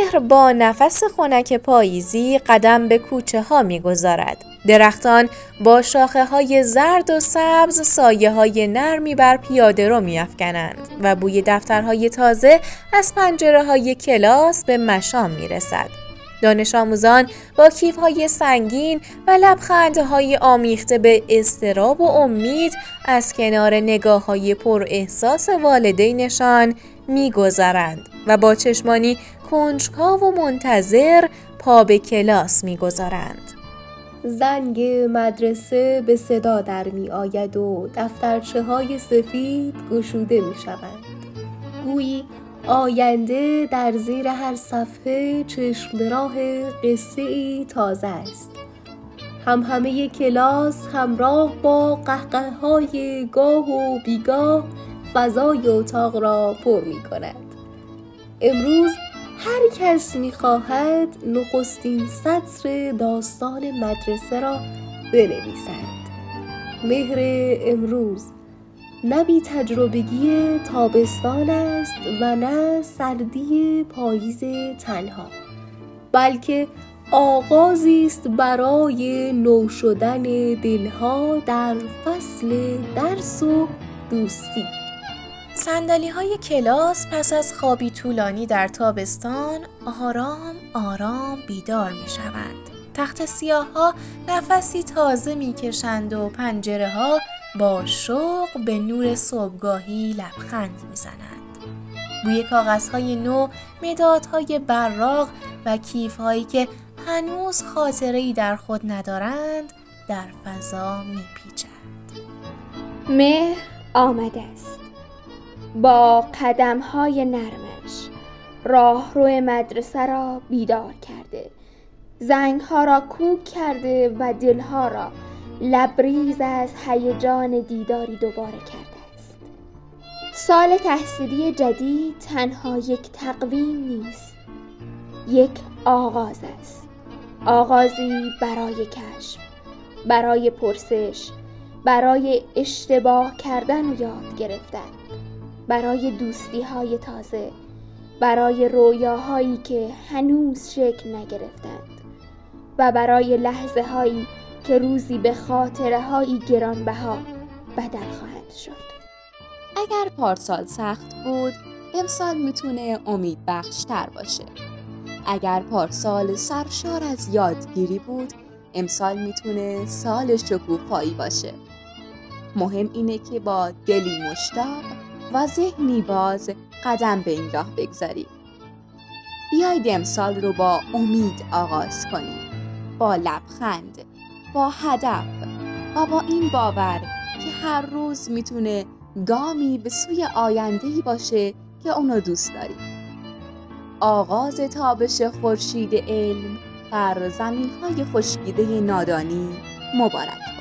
مهر با نفس خنک پاییزی قدم به کوچه ها می گذارد. درختان با شاخه های زرد و سبز سایه های نرمی بر پیاده رو می افکنند و بوی دفترهای تازه از پنجره های کلاس به مشام می رسد. دانش آموزان با کیف‌های سنگین و لبخندهای آمیخته به اضطراب و امید از کنار نگاه‌های پر احساس والدینشان می‌گذرند و با چشمانی کنجکاو و منتظر پا به کلاس می‌گذارند. زنگ مدرسه به صدا در می آید و دفترچه های سفید گشوده می شوند. گویی آینده در زیر هر صفحه چشم به راه قصه ای تازه است. همه کلاس همراه با قهقه‌های گاه و بیگاه فضای اتاق را پر می کند. امروز هر کس می خواهد نخستین سطر داستان مدرسه را بنویسد. مهر امروز نه بی تجربگی تابستان است و نه سردی پاییز تنها، بلکه آغازی است برای نو شدن دلها در فصل درس و دوستی. صندلی‌های کلاس پس از خوابی طولانی در تابستان آرام آرام بیدار می‌شوند. تخت سیاه‌ها نفسی تازه می‌کشند و پنجره‌ها با شوق به نور صبحگاهی لبخند می‌زنند. بوی کاغذهای نو، مدادهای براق و کیف‌هایی که هنوز خاطره‌ای در خود ندارند در فضا می‌پیچند. مهر آمده است. با قدم‌های نرمش راهرو مدرسه را بیدار کرده، زنگ‌ها را کوک کرده و دلها را لبریز از هیجان دیداری دوباره کرده است. سال تحصیلی جدید تنها یک تقویم نیست، یک آغاز است. آغازی برای کشف، برای پرسش، برای اشتباه کردن و یاد گرفتن، برای دوستی‌های تازه، برای رویاهایی که هنوز شکل نگرفتند و برای لحظه‌هایی که روزی به خاطره‌هایی گرانبها بدل خواهند شد. اگر پارسال سخت بود، امسال میتونه امید بخشتر باشه. اگر پارسال سرشار از یادگیری بود، امسال میتونه سال شکوفایی باشه. مهم اینه که با دلی مشتاق و ذهنی باز قدم به این راه بگذاریم. بیایید امسال رو با امید آغاز کنیم، با لبخند، با هدف و با این باور که هر روز میتونه گامی به سوی آینده‌ای باشه که اونو دوست داریم. آغاز تابش خورشید علم بر زمین‌های خشکیده نادانی مبارک.